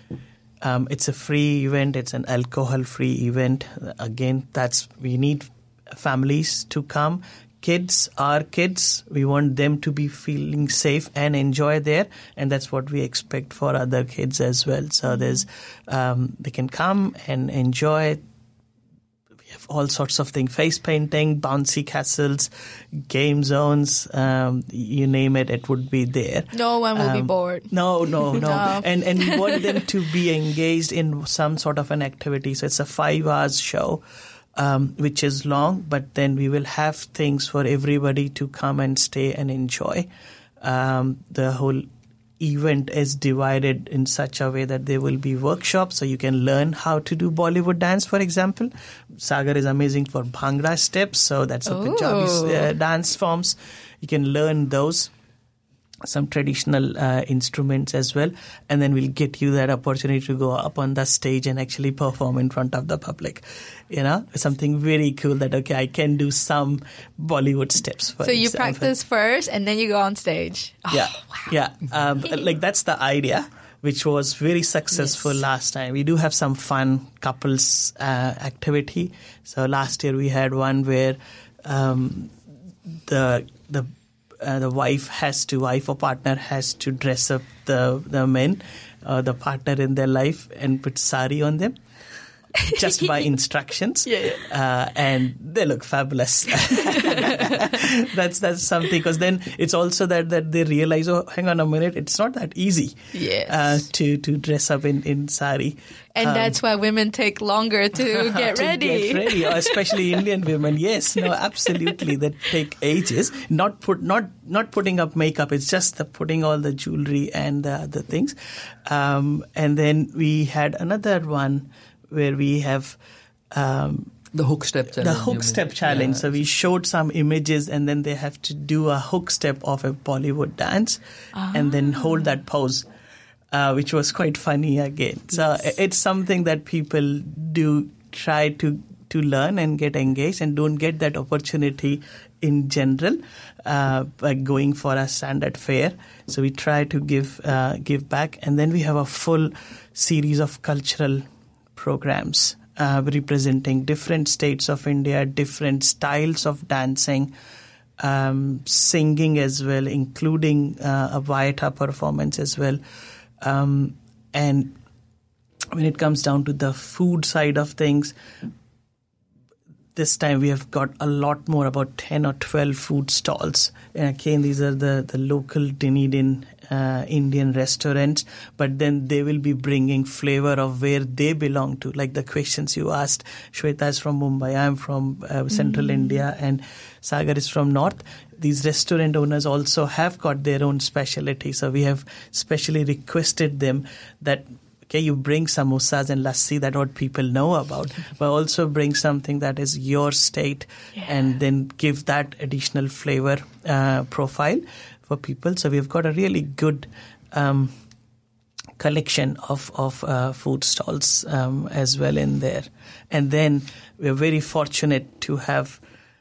Um, it's a free event. It's an alcohol-free event. Again, that's we need families to come. Kids are kids. We want them to be feeling safe and enjoy there, and that's what we expect for other kids as well. So there's um, they can come and enjoy. We have all sorts of things: face painting, bouncy castles, game zones. Um, you name it, it would be there. No one will um, be bored. No, no, no. no. And and we want them to be engaged in some sort of an activity. So it's a five hours show. Um, which is long, but then we will have things for everybody to come and stay and enjoy. Um, the whole event is divided in such a way that there will be workshops, so you can learn how to do Bollywood dance, for example. Sagar is amazing for Bhangra steps, so that's a Punjabi uh, dance forms. You can learn those. Some traditional uh, instruments as well, and then we'll get you that opportunity to go up on the stage and actually perform in front of the public. You know, something very cool that, okay, I can do some Bollywood steps. For so you example. practice first and then you go on stage. Oh, yeah, wow. yeah. Um, like that's the idea, which was very successful yes. last time. We do have some fun couples uh, activity. So last year we had one where um, the the Uh, the wife has to, wife or partner has to dress up the the men, uh, the partner in their life, and put sari on them, just by instructions. Yeah, yeah. Uh, and they look fabulous. that's that's something, because then it's also that that they realize, oh, hang on a minute, it's not that easy. Yes. Uh, to to dress up in in sari. And um, that's why women take longer to get to ready. Get ready, especially Indian women. Yes, no, absolutely. That take ages. Not put, not not putting up makeup. It's just the putting all the jewelry and the other things. Um, and then we had another one where we have um, the hook step challenge. The hook step challenge. Yeah. So we showed some images, and then they have to do a hook step of a Bollywood dance, ah. and then hold that pose. Uh, which was quite funny again. So yes. it's something that people do try to, to learn and get engaged, and don't get that opportunity in general uh, by going for a standard fare. So we try to give uh, give back. And then we have a full series of cultural programs uh, representing different states of India, different styles of dancing. um, singing as well, including uh, a Vayata performance as well. Um, and when it comes down to the food side of things, this time we have got a lot more, about ten or twelve food stalls. And again, these are the, the local Dunedin uh, Indian restaurants, but then they will be bringing flavor of where they belong to. Like the questions you asked, Shweta is from Mumbai, I'm from uh, central mm. India, and Sagar is from north. These restaurant owners also have got their own specialty. So we have specially requested them that, okay, you bring samosas and lassi, that what people know about, but also bring something that is your state yeah. and then give that additional flavor uh, profile for people. So we've got a really good um, collection of, of uh, food stalls um, as well in there. And then we're very fortunate to have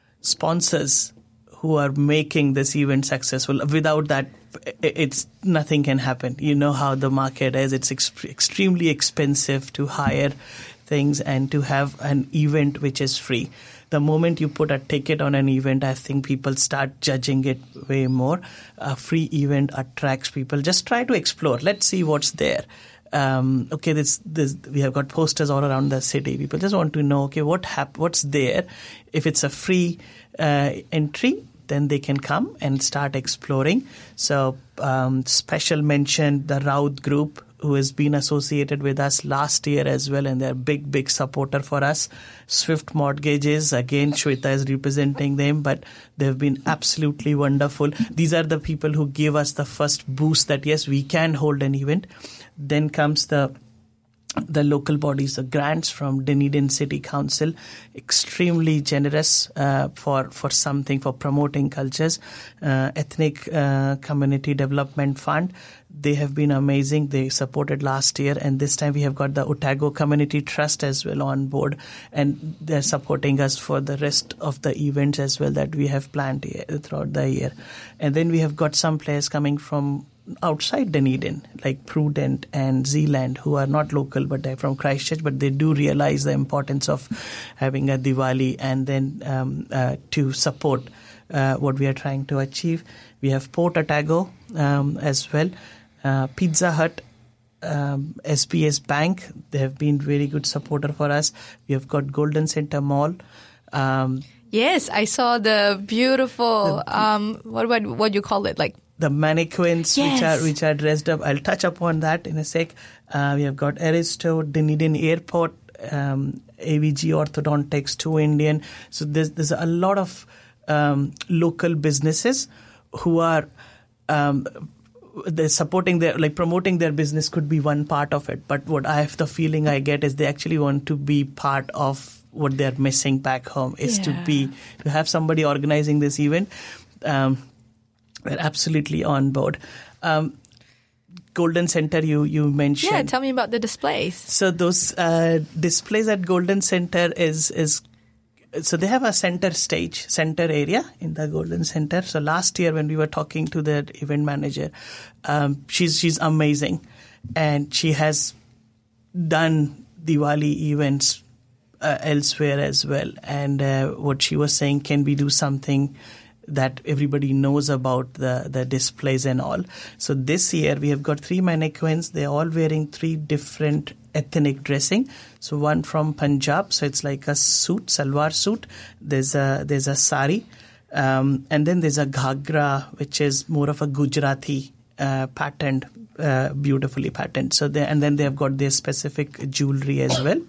sponsors who are making this event successful. Without that, it's nothing can happen. You know how the market is. It's ex- extremely expensive to hire things and to have an event which is free. The moment you put a ticket on an event, I think people start judging it way more. A free event attracts people. Just try to explore. Let's see what's there. Um, okay, this, this, we have got posters all around the city. People just want to know, okay, what hap- what's there? If it's a free uh, entry, then they can come and start exploring. So um, special mention, the Raut Group, who has been associated with us last year as well, and they're a big, big supporter for us. Swift Mortgages, again, Shweta is representing them, but they've been absolutely wonderful. These are the people who gave us the first boost that, yes, we can hold an event. Then comes the the local bodies, the grants from Dunedin City Council, extremely generous uh, for, for something, for promoting cultures. Uh, Ethnic uh, Community Development Fund, they have been amazing. They supported last year, and this time we have got the Otago Community Trust as well on board, and they're supporting us for the rest of the events as well that we have planned throughout the year. And then we have got some players coming from outside Dunedin, like Prudent and Zealand, who are not local, but they're from Christchurch, but they do realize the importance of having a Diwali and then um, uh, to support uh, what we are trying to achieve. We have Port Otago um, as well, uh, Pizza Hut, um, S B S Bank, they have been very good supporter for us. We have got Golden Centre Mall. Um, yes, I saw the beautiful, the, um, what, what, what do you call it, like the mannequins yes. which are which are dressed up. I'll touch upon that in a sec. Uh, we have got Aristo, Dunedin Airport, um, A V G Orthodontics, Two Indian. So there's there's a lot of um, local businesses who are um, they're supporting their, like promoting their business could be one part of it. But what I have the feeling I get is they actually want to be part of what they're missing back home is yeah. to be to have somebody organizing this event. Um, We're absolutely on board. Um, Golden Centre, you, you mentioned. Yeah, tell me about the displays. So those uh, displays at Golden Centre is is so they have a center stage, center area in the Golden Centre. So last year when we were talking to the event manager, um, she's she's amazing, and she has done Diwali events uh, elsewhere as well. And uh, what she was saying, can we do something that everybody knows about the, the displays and all. So this year we have got three mannequins. They're all wearing three different ethnic dressing. So one from Punjab, so it's like a suit, salwar suit. There's a there's a sari, um, and then there's a ghagra, which is more of a Gujarati uh, patterned, uh, beautifully patterned. So they, and then they have got their specific jewelry as well.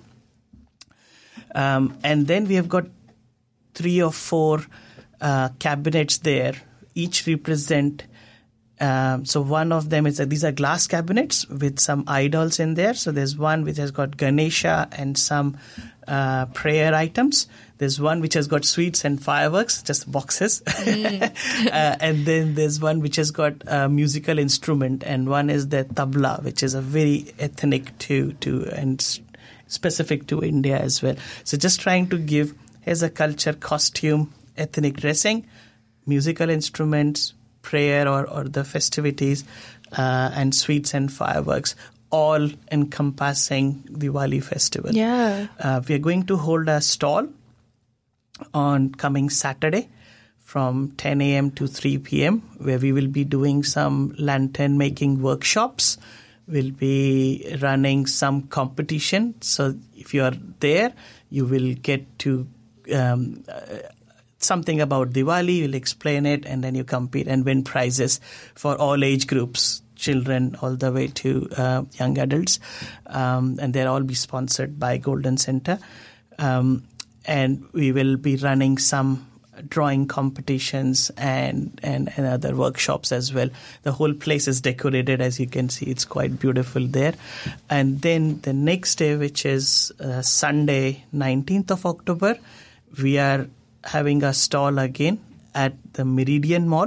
Um, and then we have got three or four Uh, cabinets there, each represent, um, so one of them is, uh, these are glass cabinets with some idols in there. So there's one which has got Ganesha and some uh, prayer items. There's one which has got sweets and fireworks, just boxes. Mm. uh, and then there's one which has got a musical instrument, and one is the tabla, which is a very ethnic to, to and specific to India as well. So just trying to give, here's a culture costume, ethnic dressing, musical instruments, prayer or, or the festivities, uh, and sweets and fireworks, all encompassing Diwali festival. Yeah. Uh, we are going to hold a stall on coming Saturday from ten a.m. to three p.m., where we will be doing some lantern making workshops. We'll be running some competition. So if you are there, you will get to um, uh, something about Diwali, you'll explain it, and then you compete and win prizes for all age groups, children all the way to uh, young adults. Um, and they'll all be sponsored by Golden Center. Um, and we will be running some drawing competitions and, and, and other workshops as well. The whole place is decorated, as you can see. It's quite beautiful there. And then the next day, which is uh, Sunday, nineteenth of October, we are having a stall again at the Meridian Mall.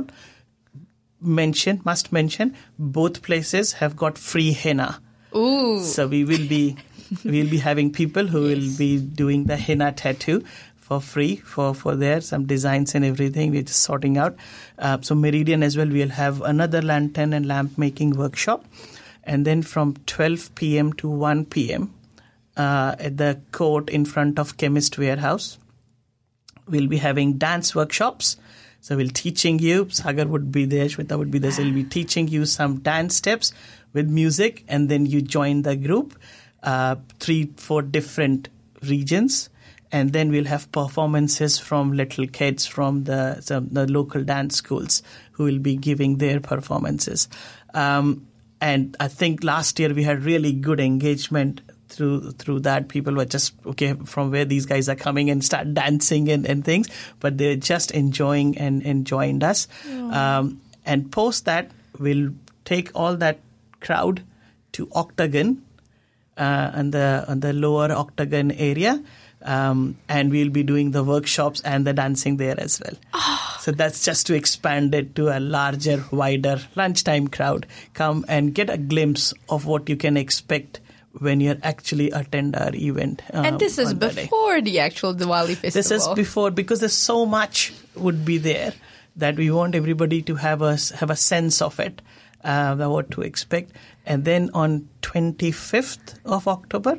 Mention, must mention, both places have got free henna. Ooh. So we will be, we'll be having people who yes. will be doing the henna tattoo for free for, for there, some designs and everything. We're just sorting out. Uh, so Meridian as well, we'll have another lantern and lamp making workshop. And then from twelve p.m. to one p.m. Uh, at the court in front of Chemist Warehouse, we'll be having dance workshops. So we'll teaching you, Sagar would be there, Shweta would be there. So we'll be teaching you some dance steps with music, and then you join the group, uh, three, four different regions. And then we'll have performances from little kids from the, some, the local dance schools who will be giving their performances. Um, and I think last year we had really good engagement through through that. People were just, okay, from where these guys are coming and start dancing and, and things. But they're just enjoying and, and joined us. Um, and post that, we'll take all that crowd to Octagon uh, and the, on the lower Octagon area. Um, and we'll be doing the workshops and the dancing there as well. Oh. So that's just to expand it to a larger, wider lunchtime crowd. Come and get a glimpse of what you can expect when you actually attend our event. Um, and this is before the, the actual Diwali festival. This is before, because there's so much would be there that we want everybody to have a, have a sense of it, uh, what to expect. And then on twenty-fifth of October,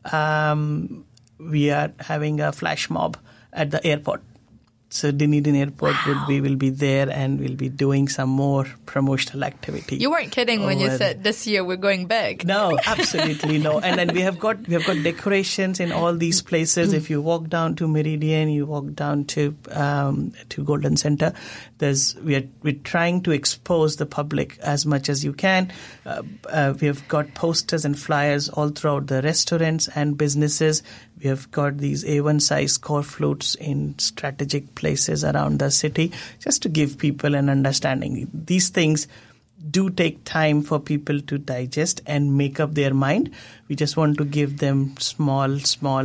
um, we are having a flash mob at the airport. So Dunedin Airport wow. would be will be there, and we'll be doing some more promotional activity. You weren't kidding when you said this year we're going big. No, absolutely no. And then we have got we have got decorations in all these places. If you walk down to Meridian, you walk down to um, to Golden Center. There's we are we're trying to expose the public as much as you can. Uh, uh, we have got posters and flyers all throughout the restaurants and businesses. We have got these A one size core floats in strategic places around the city, just to give people an understanding. These things do take time for people to digest and make up their mind. We just want to give them small, small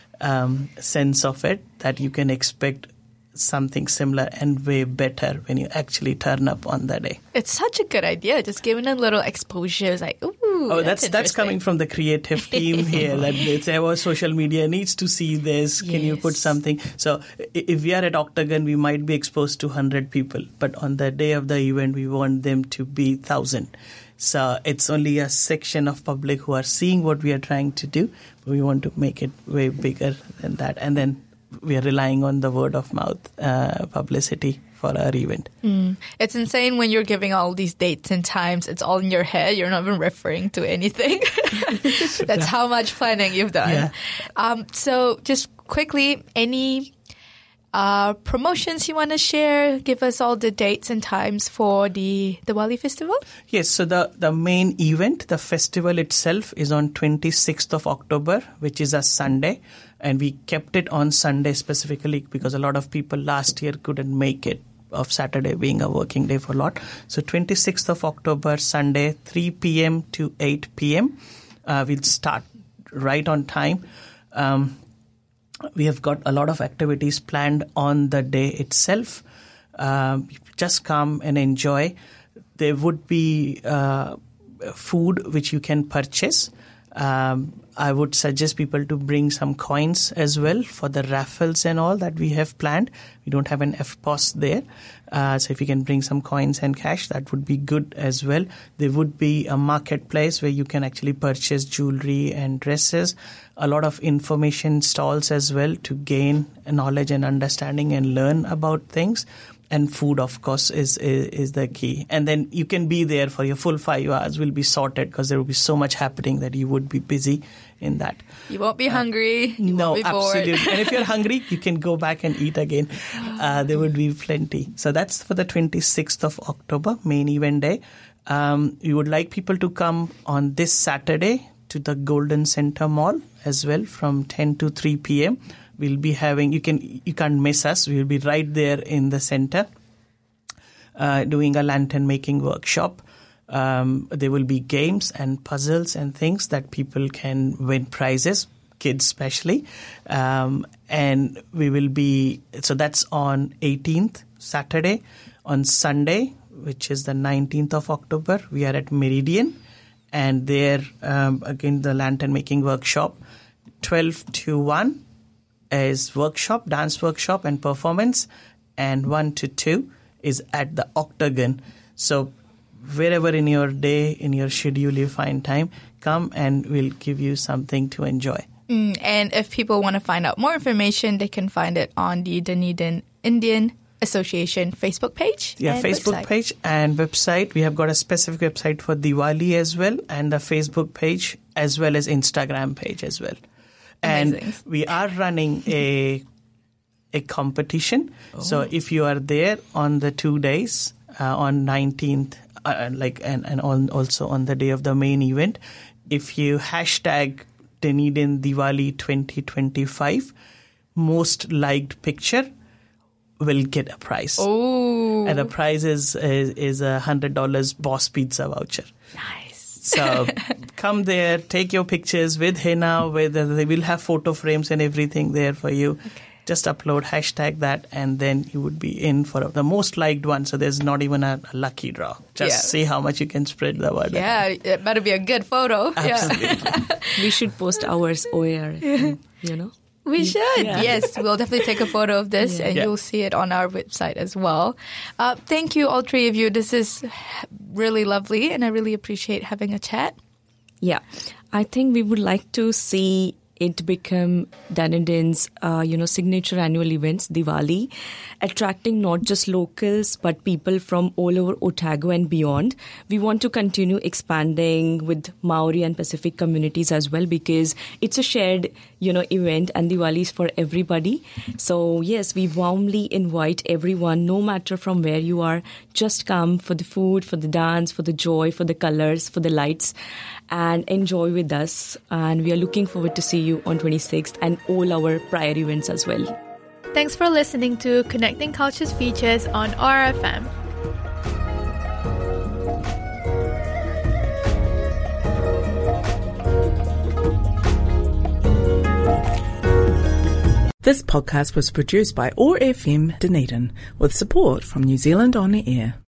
um, sense of it, that you can expect something similar and way better when you actually turn up on that day. It's such a good idea. Just giving a little exposure is like, ooh. Oh, that's that's, that's coming from the creative team here. That it's our social media needs to see this. Can yes. you put something? So if we are at Octagon, we might be exposed to one hundred people. But on the day of the event, we want them to be one thousand. So it's only a section of public who are seeing what we are trying to do. But we want to make it way bigger than that. And then we are relying on the word of mouth uh, publicity for our event. Mm. It's insane when you're giving all these dates and times. It's all in your head. You're not even referring to anything. That's how much planning you've done. Yeah. Um, so just quickly, any uh, promotions you want to share? Give us all the dates and times for the Diwali festival. Yes, so the, the main event, the festival itself, is on twenty-sixth of October, which is a Sunday. And we kept it on Sunday specifically because a lot of people last year couldn't make it, of Saturday being a working day for a lot. So twenty-sixth of October, Sunday, three p.m. to eight p.m. Uh, we'll start right on time. Um, we have got a lot of activities planned on the day itself. Um, just come and enjoy. There would be uh, food which you can purchase. Um, I would suggest people to bring some coins as well for the raffles and all that we have planned. We don't have an F P O S there. Uh, so if you can bring some coins and cash, that would be good as well. There would be a marketplace where you can actually purchase jewelry and dresses. A lot of information stalls as well to gain knowledge and understanding and learn about things. and food, of course, is, is is the key. And then you can be there for your full five hours. Will be sorted because there will be so much happening that you would be busy in that. You won't be hungry. You no, won't be bored. Absolutely. And if you're hungry, you can go back and eat again. Uh, there would be plenty. So that's for the twenty-sixth of October, main event day. Um, we would like people to come on this Saturday to the Golden Center Mall as well from ten to three p.m. We'll be having, you can, you can't miss us. We'll be right there in the center uh, doing a lantern making workshop. Um, there will be games and puzzles and things that people can win prizes, kids especially. Um, and we will be, so that's on eighteenth, Saturday. On Sunday, which is the nineteenth of October, we are at Meridian. And there, um, again, the lantern making workshop, twelve to one. Is workshop, dance workshop and performance, and one to two is at the Octagon. So wherever in your day, in your schedule you find time, come and we'll give you something to enjoy. Mm, and if people want to find out more information, they can find it on the Dunedin Indian Association Facebook page. Yeah, and Facebook website. page and website. We have got a specific website for Diwali as well, and the Facebook page as well as Instagram page as well. Amazing. And we are running a a competition. Oh. So if you are there on the two days, uh, on nineteenth, uh, like and, and on, also on the day of the main event, if you hashtag Dunedin Diwali twenty twenty-five, most liked picture will get a prize. Oh. And the prize is is, is a one hundred dollars Boss Pizza voucher. Nice. So come there, take your pictures with henna, with they will have photo frames and everything there for you. Okay. Just upload, hashtag that, and then you would be in for the most liked one. So there's not even a, a lucky draw. Just yeah. see how much you can spread the word. Yeah, it better be a good photo. Absolutely. Yeah. We should post ours O A R, you know. We should. Yeah. Yes, we'll definitely take a photo of this Yeah. and Yeah. you'll see it on our website as well. Uh, thank you, all three of you. This is really lovely and I really appreciate having a chat. Yeah, I think we would like to see it become Dunedin's, uh, you know, signature annual events, Diwali, attracting not just locals but people from all over Otago and beyond. We want to continue expanding with Maori and Pacific communities as well because it's a shared, you know, event and Diwali is for everybody. So yes, we warmly invite everyone, no matter from where you are, just come for the food, for the dance, for the joy, for the colors, for the lights, and enjoy with us. And we are looking forward to see you on twenty-sixth and all our prior events as well. Thanks for listening to Connecting Cultures Features on R F M. This podcast was produced by O A R F M Dunedin with support from New Zealand On the Air.